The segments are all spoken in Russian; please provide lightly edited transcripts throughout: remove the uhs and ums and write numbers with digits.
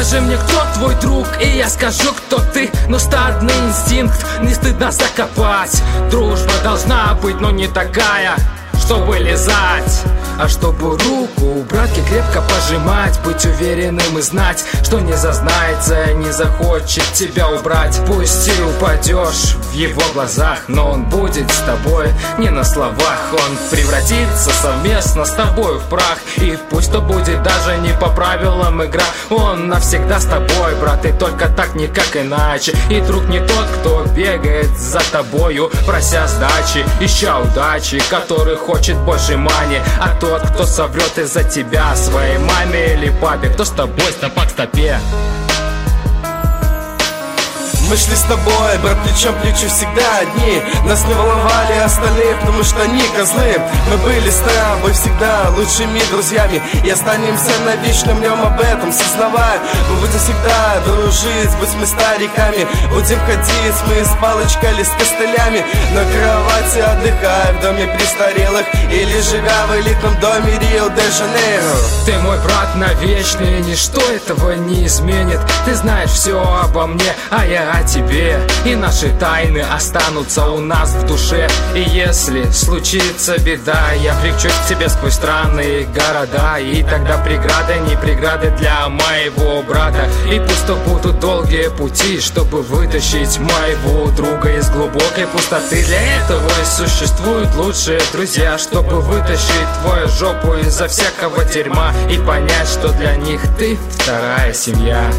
Скажи мне, кто твой друг, и я скажу, кто ты. Но стадный инстинкт не стыдно закопать. Дружба должна быть, но не такая, чтобы лизать, а чтобы руку убрать и крепко пожимать. Быть уверенным и знать, что не зазнается, не захочет тебя убрать. Пусть и упадешь в его глазах, но он будет с тобой не на словах. Он превратится совместно с тобой в прах. И пусть то будет даже не по правилам игра, он навсегда с тобой, брат, и только так, никак иначе. И друг не тот, кто бегает за тобою, прося сдачи, ища удачи, который хочет больше мани, а тот, кто соврет из-за тебя своей маме или папе, кто с тобой стопа к стопе. Мы шли с тобой, брат, плечом к плечу всегда одни. Нас не волновали остальные, потому что они козлы. Мы были с тобой всегда лучшими друзьями и останемся навечно в нем, об этом сознавая. Мы будем всегда дружить, будь мы стариками. Будем ходить мы с палочкой или с костылями, на кровати отдыхая в доме престарелых или живя в элитном доме Рио-де-Жанейро. Ты мой брат навечно, и ничто этого не изменит. Ты знаешь все обо мне, а я о тебе, и наши тайны останутся у нас в душе. И если случится беда, я привчусь к тебе сквозь страны и города, и тогда преграды не преграды для моего брата. И пусть то будут долгие пути, чтобы вытащить моего друга из глубокой пустоты. Для этого и существуют лучшие друзья, чтобы вытащить твою жопу изо всякого дерьма и понять, что для них ты вторая семья.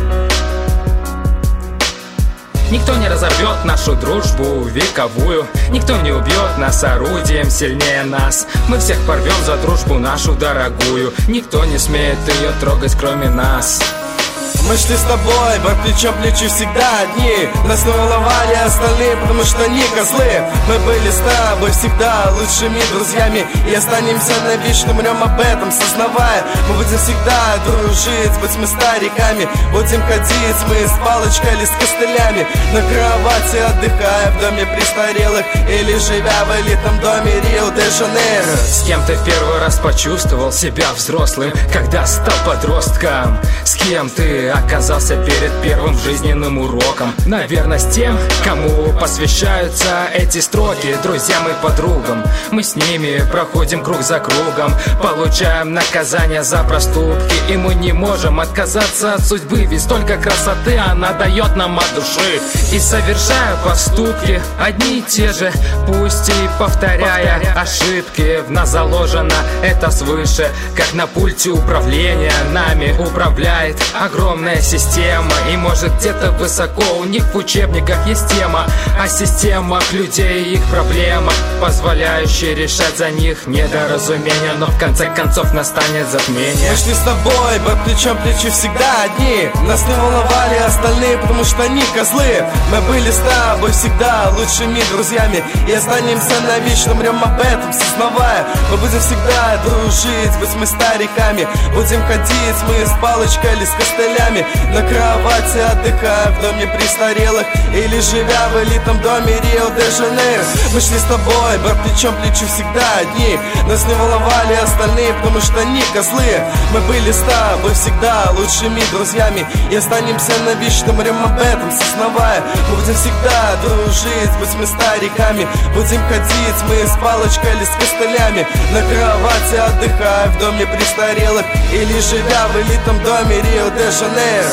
Никто не разорвет нашу дружбу вековую, никто не убьет нас орудием сильнее нас. Мы всех порвем за дружбу нашу дорогую, никто не смеет ее трогать, кроме нас. Мы шли с тобой, брат, плечом к плечу всегда одни. Нас не волновали остальные, потому что они козлы. Мы были с тобой всегда лучшими друзьями и останемся навечно в нем, об этом сознавая. Мы будем всегда дружить, будь мы стариками. Будем ходить мы с палочкой или с костылями, на кровати отдыхая в доме престарелых или живя в элитном доме Рио-де-Жанейро. С кем ты в первый раз почувствовал себя взрослым, когда стал подростком? С кем ты оказался перед первым жизненным уроком? Наверное, с тем, кому посвящаются эти строки, друзьям и подругам. Мы с ними проходим круг за кругом, получаем наказание за проступки, и мы не можем отказаться от судьбы, ведь столько красоты она дает нам от души. И совершая поступки одни и те же, пусть и повторяя ошибки, в нас заложено это свыше, как на пульте управления нами управляет огромная система. И может где-то высоко у них в учебниках есть тема о системах людей и их проблемах, позволяющие решать за них недоразумения, но в конце концов настанет затмение. Мы шли с тобой, брат, плечом к плечу всегда одни. Нас не волновали остальные, потому что они козлы. Мы были с тобой всегда лучшими друзьями и останемся навечно в нем, об этом сознавая. Мы будем всегда дружить, будь мы стариками. Будем ходить мы с палочкой или с костылями, на кровати отдыхая в доме престарелых или живя в элитном доме Рио-де-Жанейро. Мы шли с тобой, брат, плечом к плечу всегда одни. Нас не волновали остальные, потому что они козлы. Мы были с тобой всегда лучшими друзьями и останемся навечно в нем, об этом сознавая. Мы будем всегда дружить, будь мы стариками. Будем ходить мы с палочкой или с костылями, на кровати отдыхая в доме престарелых или живя в элитном доме Рио-де-Жанейро.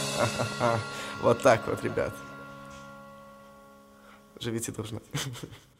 Вот так вот, ребят. Живите дружно.